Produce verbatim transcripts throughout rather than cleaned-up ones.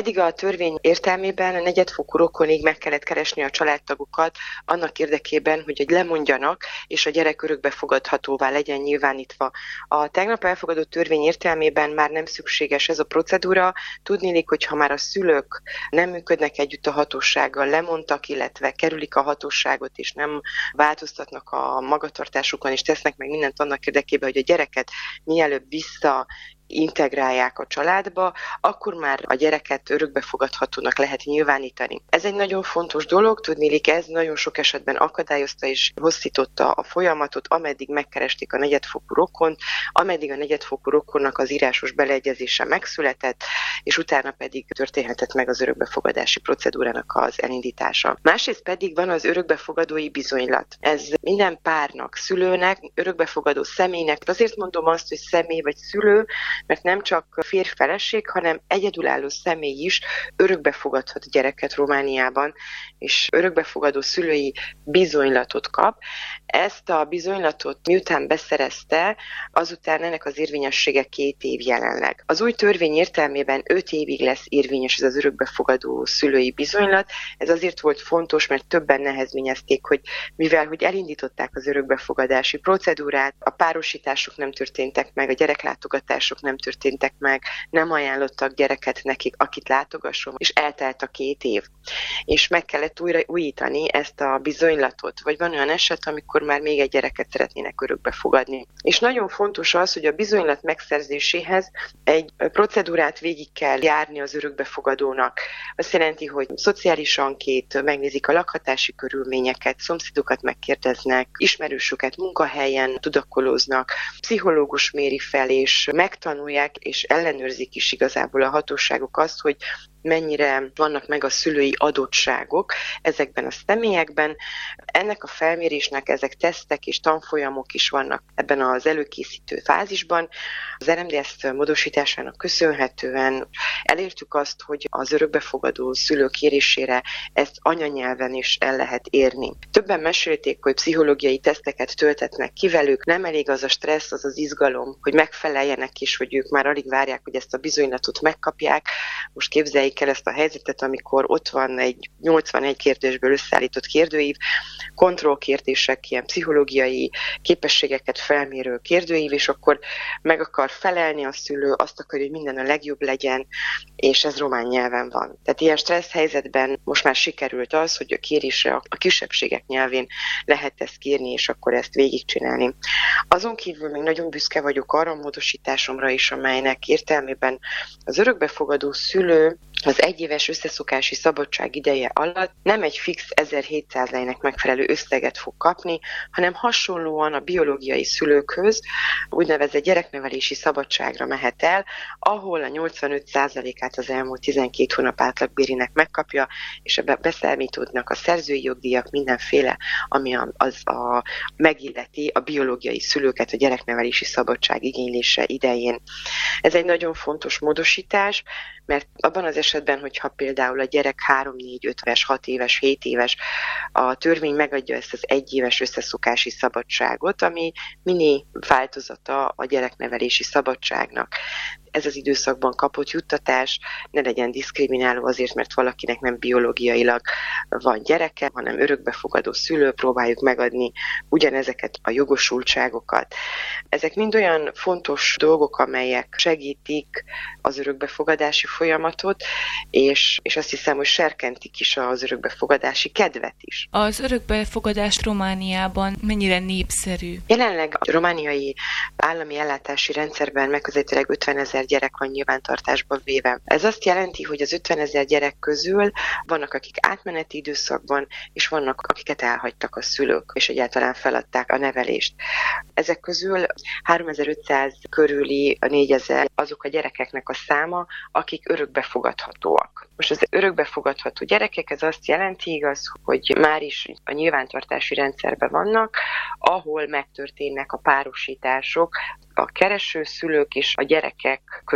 Eddig a törvény értelmében a negyedfokú rokonig meg kellett keresni a családtagokat annak érdekében, hogy lemondjanak, és a gyerek örökbefogadhatóvá legyen nyilvánítva. A tegnap elfogadott törvény értelmében már nem szükséges ez a procedúra. Tudniillik, hogy ha már a szülők nem működnek együtt a hatósággal, lemondtak, illetve kerülik a hatóságot, és nem változtatnak a magatartásukon, és tesznek meg mindent annak érdekében, hogy a gyereket mielőbb vissza integrálják a családba, akkor már a gyereket örökbefogadhatónak lehet nyilvánítani. Ez egy nagyon fontos dolog, tudniillik, ez nagyon sok esetben akadályozta és hosszította a folyamatot, ameddig megkeresték a negyedfokú rokont, ameddig a negyedfokú rokonnak az írásos beleegyezése megszületett, és utána pedig történhetett meg az örökbefogadási procedúrának az elindítása. Másrészt pedig van az örökbefogadói bizonylat. Ez minden párnak, szülőnek, örökbefogadó személynek, azért mondom azt, hogy személy vagy szülő, mert nem csak férj-feleség, hanem egyedülálló személy is örökbefogadhat gyereket Romániában, és örökbefogadó szülői bizonylatot kap. Ezt a bizonylatot miután beszerezte, azután ennek az érvényessége két év jelenleg. Az új törvény értelmében öt évig lesz érvényes ez az örökbefogadó szülői bizonylat. Ez azért volt fontos, mert többen nehezményezték, hogy mivel hogy elindították az örökbefogadási procedúrát, a párosítások nem történtek meg, a gyereklátogatások nem történtek meg, nem ajánlottak gyereket nekik, akit látogasson, és eltelt a két év. És meg kellett újra újítani ezt a bizonylatot, vagy van olyan eset, amikor már még egy gyereket szeretnének örökbe fogadni. És nagyon fontos az, hogy a bizonylat megszerzéséhez egy procedúrát végig kell járni az örökbefogadónak. Azt jelenti, hogy szociális ankét, megnézik a lakhatási körülményeket, szomszédokat megkérdeznek, ismerősöket munkahelyen tudakolóznak, pszichológus méri fel, és megtanulják és ellenőrzik is igazából a hatóságok azt, hogy mennyire vannak meg a szülői adottságok ezekben a személyekben. Ennek a felmérésnek ezek tesztek és tanfolyamok is vannak ebben az előkészítő fázisban. Az er em dé es módosításának köszönhetően elértük azt, hogy az örökbefogadó szülő kérésére ezt anyanyelven is el lehet érni. Többen mesélték, hogy pszichológiai teszteket töltetnek ki velük, nem elég az a stressz, az az izgalom, hogy megfeleljenek is, hogy ők már alig várják, hogy ezt a bizonylatot megkapják. Most képzeljék el ezt a helyzetet, amikor ott van egy nyolcvanegy kérdésből összeállított kérdőív, kontrollkérdések, ilyen pszichológiai képességeket felmérő kérdőív, és akkor meg akar felelni a szülő, azt akarja, hogy minden a legjobb legyen, és ez román nyelven van. Tehát ilyen stressz helyzetben most már sikerült az, hogy a kérésre a kisebbségek nyelvén lehet ezt kérni, és akkor ezt végigcsinálni. Azon kívül még nagyon büszke vagyok arra a módosításomra is, amelynek értelmében az örökbefogadó szülő az egyéves összeszokási szabadság ideje alatt nem egy fix ezerhétszáz lejnek megfelelő összeget fog kapni, hanem hasonlóan a biológiai szülőkhöz úgynevezett gyereknevelési szabadságra mehet el, ahol a nyolcvanöt százalékát az elmúlt tizenkét hónap átlagbérinek megkapja, és ebbe beszámítódnak a szerzői jogdíjak, mindenféle, ami az a megilleti a biológiai szülőket a gyereknevelési szabadság igénylése idején. Ez egy nagyon fontos módosítás, mert abban az esetben, hogyha például a gyerek három, négy, öt éves, hat éves, hét éves, a törvény megadja ezt az egyéves összeszokási szabadságot, ami mini változata a gyereknevelési szabadságnak. Ez az időszakban kapott juttatás ne legyen diszkrimináló azért, mert valakinek nem biológiailag van gyereke, hanem örökbefogadó szülő, próbáljuk megadni ugyanezeket a jogosultságokat. Ezek mind olyan fontos dolgok, amelyek segítik az örökbefogadási folyamatot, és, és azt hiszem, hogy serkentik is az örökbefogadási kedvet is. Az örökbefogadás Romániában mennyire népszerű? Jelenleg a romániai állami ellátási rendszerben megközelítőleg ötvenezer gyerek van nyilvántartásba véve. Ez azt jelenti, hogy az ötvenezer gyerek közül vannak, akik átmeneti időszakban, és vannak, akiket elhagytak a szülők, és egyáltalán feladták a nevelést. Ezek közül háromezer-ötszáz körüli a négyezer azok a gyerekeknek a száma, akik örökbefogadhatóak. Most az örökbefogadható gyerekek, ez azt jelenti, igaz, hogy már is a nyilvántartási rendszerben vannak, ahol megtörténnek a párosítások a kereső szülők és a gyerekek között.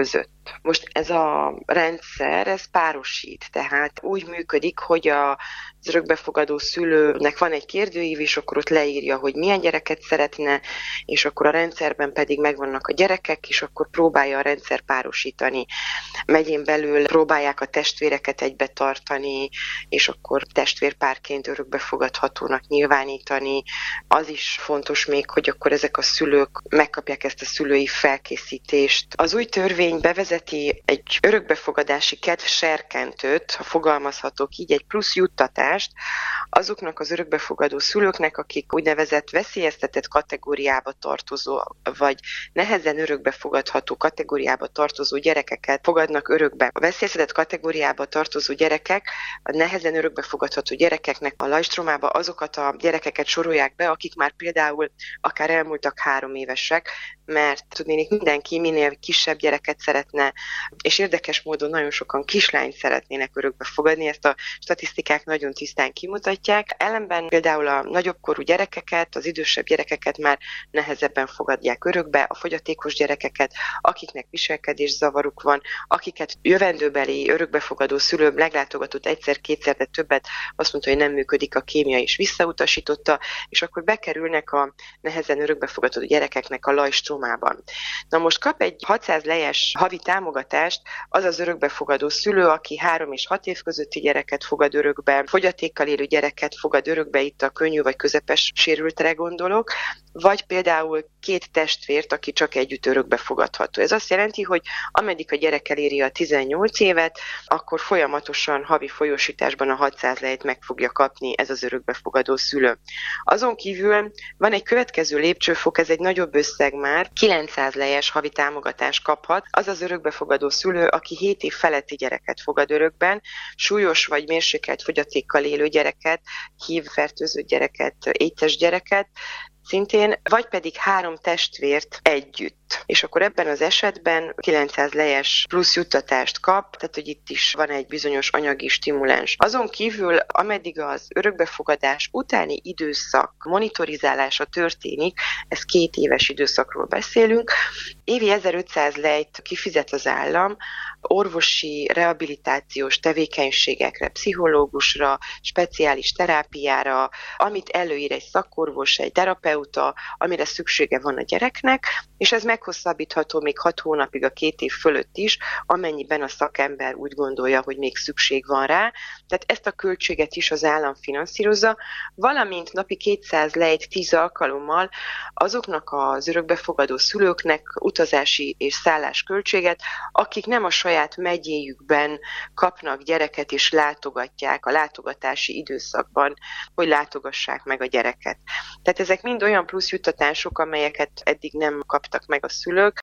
Most ez a rendszer, ez párosít, tehát úgy működik, hogy a az örökbefogadó szülőnek van egy kérdőív, és akkor ott leírja, hogy milyen gyereket szeretne, és akkor a rendszerben pedig megvannak a gyerekek, és akkor próbálja a rendszer párosítani. Megyén belül próbálják a testvéreket egybe tartani, és akkor testvérpárként örökbefogadhatónak nyilvánítani. Az is fontos még, hogy akkor ezek a szülők megkapják ezt a szülői felkészítést. Az új törvény bevezeti egy örökbefogadási kedvserkentőt, ha fogalmazhatok így, egy plusz juttatást azoknak az örökbefogadó szülőknek, akik úgynevezett veszélyeztetett kategóriába tartozó, vagy nehezen örökbefogadható kategóriába tartozó gyerekeket fogadnak örökbe. A veszélyeztetett kategóriába tartozó gyerekek, a nehezen örökbefogadható gyerekeknek a lajstromába azokat a gyerekeket sorolják be, akik már például akár elmúltak három évesek, mert tudnék mindenki minél kisebb gyereket szeretne, és érdekes módon nagyon sokan kislányt szeretnének örökbe fogadni, ezt a statisztikák nagyon tisztán kimutatják. Ellenben például a nagyobb korú gyerekeket, az idősebb gyerekeket már nehezebben fogadják örökbe, a fogyatékos gyerekeket, akiknek viselkedészavaruk van, akiket jövendőbeli örökbefogadó szülő meglátogatott egyszer-kétszer, de többet azt mondta, hogy nem működik a kémia, és visszautasította, és akkor bekerülnek a nehezen örökbefogadó gyerekeknek a lajstromában. Na most kap egy hatszáz lejes havi támogatást az az örökbefogadó szülő, aki három és hat év közötti gyereket fogad örökbe, fogyatékkal élő gyereket fogad örökbe, itt a könnyű vagy közepes sérültre gondolok, vagy például két testvért, aki csak együtt örökbe fogadható. Ez azt jelenti, hogy ameddig a gyerek eléri a tizennyolc évet, akkor folyamatosan havi folyósításban a hatszáz lejet meg fogja kapni ez az örökbefogadó szülő. Azon kívül van egy következő lépcsőfok, ez egy nagyobb összeg már, kilencszáz lejes havi támogatást kaphat az az örökbefogadó szülő, aki hét év feletti gyereket fogad örökben, súlyos vagy mérsékelt fogyatékkal élő gyereket, hívfertőző gyereket, éjtes gyereket, szintén, vagy pedig három testvért együtt. És akkor ebben az esetben kilencszáz lejes plusz juttatást kap, tehát hogy itt is van egy bizonyos anyagi stimulens. Azon kívül, ameddig az örökbefogadás utáni időszak monitorizálása történik, ez két éves időszakról beszélünk, évi ezerötszáz lejt kifizet az állam orvosi, rehabilitációs tevékenységekre, pszichológusra, speciális terápiára, amit előír egy szakorvos, egy terapeuta, amire szüksége van a gyereknek, és ez meghosszabbítható még hat hónapig a két év fölött is, amennyiben a szakember úgy gondolja, hogy még szükség van rá. Tehát ezt a költséget is az állam finanszírozza, valamint napi kétszáz lejt tíz alkalommal azoknak az örökbefogadó szülőknek utazási és szállásköltséget, akik nem a saját megyéjükben kapnak gyereket és látogatják a látogatási időszakban, hogy látogassák meg a gyereket. Tehát ezek mind olyan plusz juttatások, amelyeket eddig nem kaptak meg a szülők,